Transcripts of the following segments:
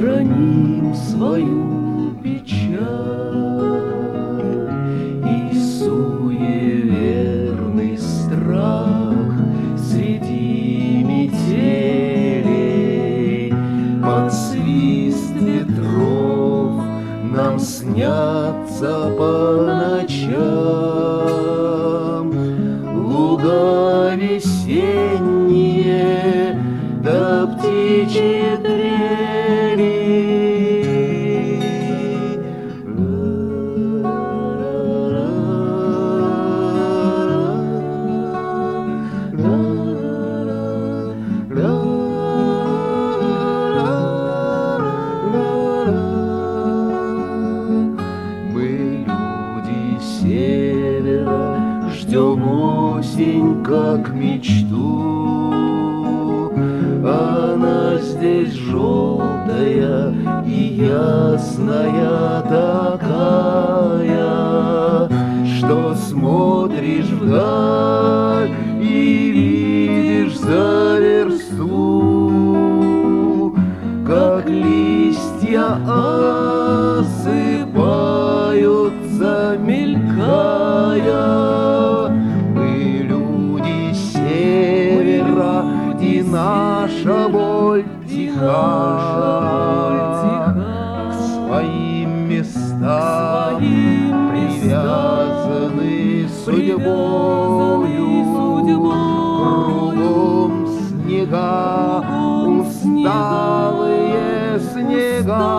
храним свою печаль и суеверный страх среди метелей. Под свист ветров нам снятся по ночам луга весенние да птичьи трели. Мы, люди севера, ждем осень как мечту. Она здесь желтая и ясная такая, что смотришь вдаль и видишь за версту, как листья осыпаются, мелькая. Мы люди севера, и наша боль тиха, к своим местам привязаны судьбою. Кругом снега, усталые снега,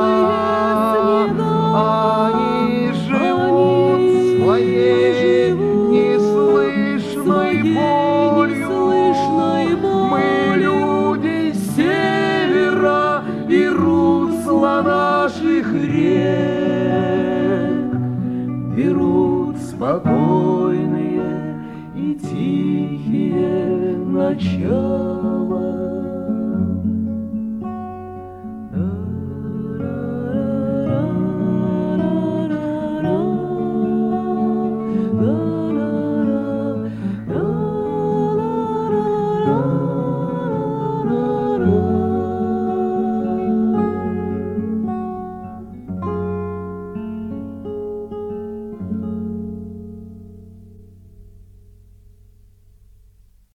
они живут своей неслышной болью. Мы люди севера и русла наших рек берут спокойные и тихие ночи.